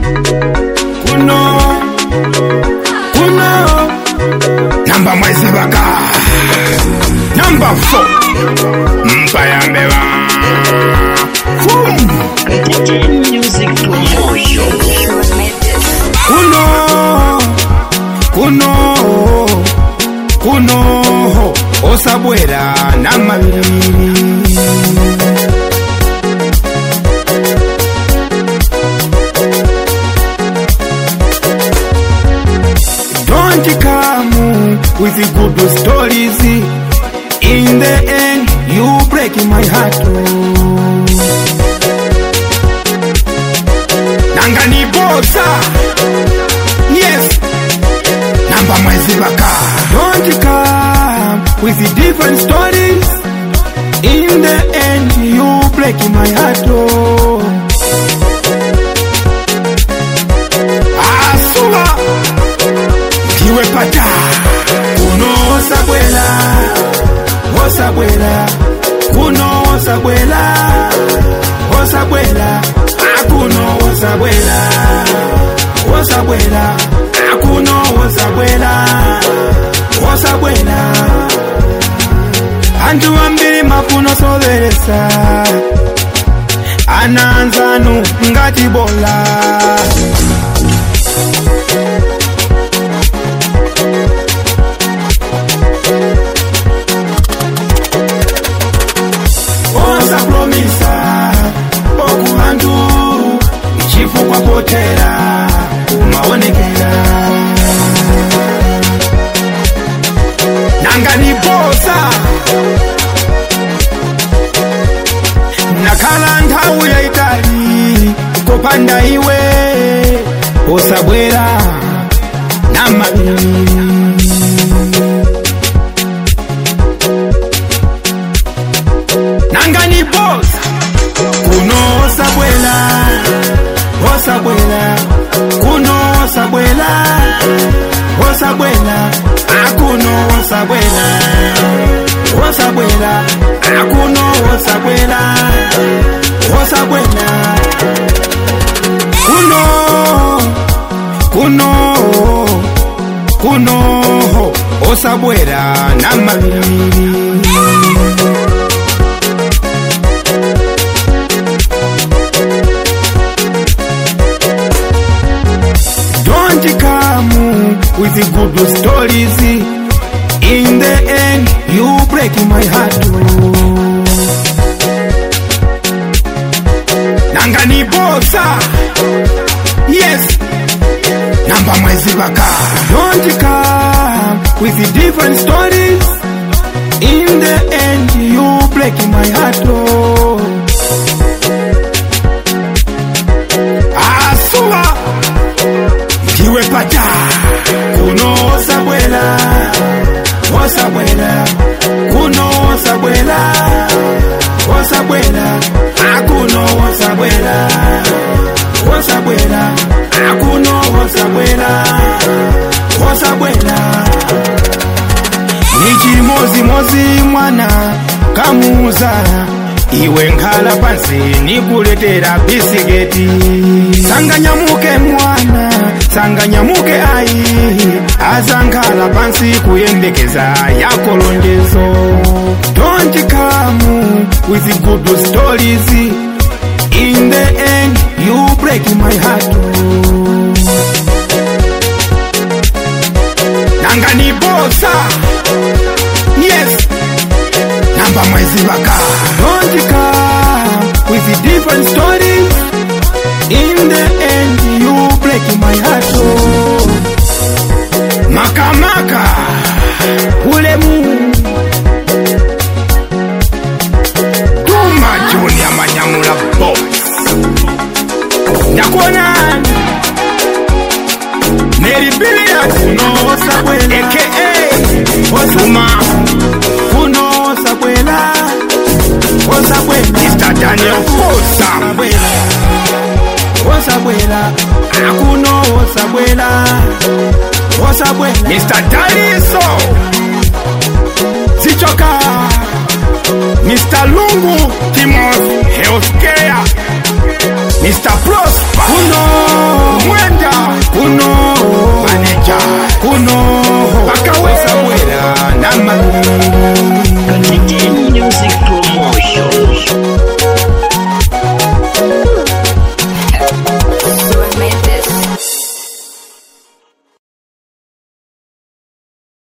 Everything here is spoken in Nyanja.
Namba mwezi baka Number 4 Mpayambeba Music promotion. Kuno Osabwera namabiri Don't come with the good stories. In the end, you break my heart. Nangani bosa, yes. Namba mwezi baka. Don't come with the different stories. In the end, you break my heart. Asuma. Kiwe pata Kuno osabwela Osabwela Kuno osabwela Osabwela Akuno osabwela Osabwela Akuno osabwela Osabwela Antu ambiri mafuno soberesa Ananzanu ngati bola Kwa potera umaonekera Nangani bosa Nakala ntawu ya itali Kopanda iwe Osabwera namabiri Nangani bosa Kuno osabwela Osabwela, kuno osabwela, osabwela, akuno osabwela, osabwela, akuno osabwela, osabwela, kuno, osabwela namabiri. Come with the good stories. In the end, you break my heart. Nangani bosa, yes. Namba mwezi baka. Don't come with the different stories. In the end, you break my heart. Asuma. Kiwe pata Kuno osabwela Osabwela Kuno osabwela Osabwela Akuno osabwela Osabwela Akuno osabwela Osabwela Niji mozi mwana Kamuza Iwe nkala pansi nikuletera bisigeti Sanganyamuke mwana Sanganyamuke ai Azankala pansi kuyendekeza yako londezo Don't come with the good stories. In the end you break my heart. Nangani bosa, yes. Namba mwezi baka. Don't come with the different stories. In the end you break my heart. Makamaka ulemu Duma Junior Manyamula boss. Nakona Neri Bilia Kuno Sabwela a.k.a. Osuma Kuno Sabwela Osabwela Mr. Daniel Osabwela Osabwela Akuno Osabwela Osabwela Mr. Daliso Zichoka Mr. Lungu Timos Healthcare Mr. Prosper Kuno